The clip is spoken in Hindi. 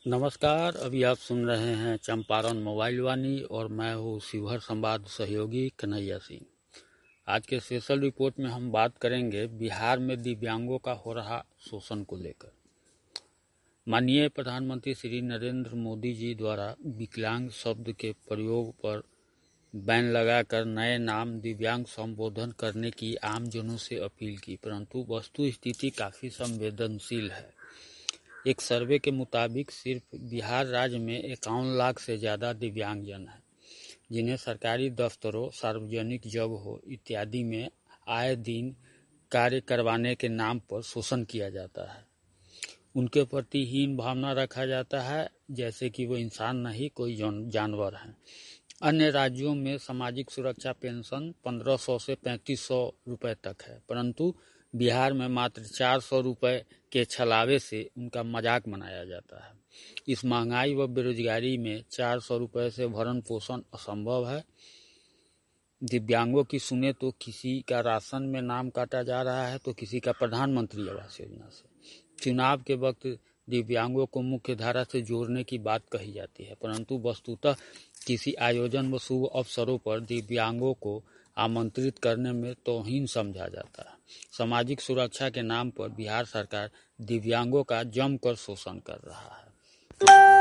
नमस्कार। अभी आप सुन रहे हैं चंपारण मोबाइल वाणी और मैं हूँ शिवहर संवाद सहयोगी कन्हैया सिंह। आज के स्पेशल रिपोर्ट में हम बात करेंगे बिहार में दिव्यांगों का हो रहा शोषण को लेकर। माननीय प्रधानमंत्री श्री नरेंद्र मोदी जी द्वारा विकलांग शब्द के प्रयोग पर बैन लगाकर नए नाम दिव्यांग संबोधन करने की आमजनों से अपील की, परंतु वस्तु स्थिति काफ़ी संवेदनशील है। एक सर्वे के मुताबिक सिर्फ बिहार राज्य में 51 लाख से ज़्यादा दिव्यांगजन हैं, जिन्हें सरकारी दफ्तरों, सार्वजनिक जगहों इत्यादि में आए दिन कार्य करवाने के नाम पर शोषण किया जाता है। उनके प्रति हीन भावना रखा जाता है, जैसे कि वो इंसान नहीं कोई जानवर हैं। अन्य राज्यों में सामाजिक सुरक्षा पेंशन 1500 से 3500 रुपये तक है, परंतु बिहार में मात्र 400 रुपये के छलावे से उनका मजाक बनाया जाता है। इस महंगाई व बेरोजगारी में 400 रुपये से भरण पोषण असंभव है। दिव्यांगों की सुने तो किसी का राशन में नाम काटा जा रहा है तो किसी का प्रधानमंत्री आवास योजना से। चुनाव के वक्त दिव्यांगों को मुख्य धारा से जोड़ने की बात कही जाती है, परंतु वस्तुतः किसी आयोजन व शुभ अवसरों पर दिव्यांगों को आमंत्रित करने में तौहीन समझा जाता है। सामाजिक सुरक्षा के नाम पर बिहार सरकार दिव्यांगों का जमकर शोषण कर रहा है।